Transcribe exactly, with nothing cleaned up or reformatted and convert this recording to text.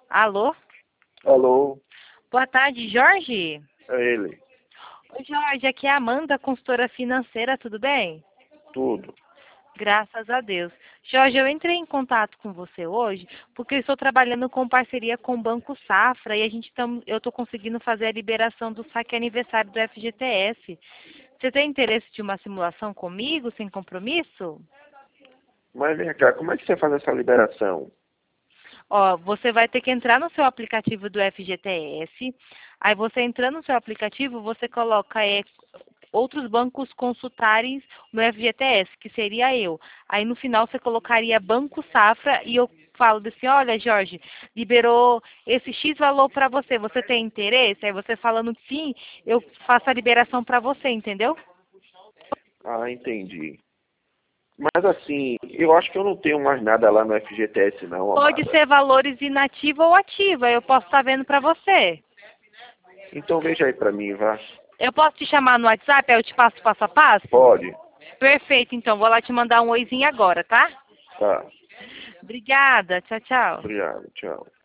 Alô? Alô, Boa tarde, Jorge. é ele. Oi, Jorge, aqui é a Amanda, consultora financeira, tudo bem? Tudo. Graças a Deus. Jorge, eu entrei em contato com você hoje porque eu estou trabalhando com parceria com o Banco Safra e a gente tam, eu estou conseguindo fazer a liberação do saque aniversário do F G T S. Você tem interesse de uma simulação comigo, sem compromisso? Mas vem cá, como é que você faz essa liberação? Ó, você vai ter que entrar no seu aplicativo do F G T S. Aí você entrando no seu aplicativo, você coloca é, outros bancos consultarem no F G T S, que seria eu. Aí no final você colocaria Banco Safra e eu falo assim, olha Jorge, liberou esse X valor para você, você tem interesse? Aí você falando que sim, eu faço a liberação para você, entendeu? Ah, entendi. Mas assim, eu acho que eu não tenho mais nada lá no F G T S não, Pode amada. ser valores inativa ou ativa, eu posso estar vendo para você. Então veja aí pra mim, vá. Eu posso te chamar no WhatsApp, aí eu te passo passo a passo? Pode? Perfeito, então vou lá te mandar um oizinho agora, tá? Tá. Obrigada, tchau, tchau. Obrigado, tchau.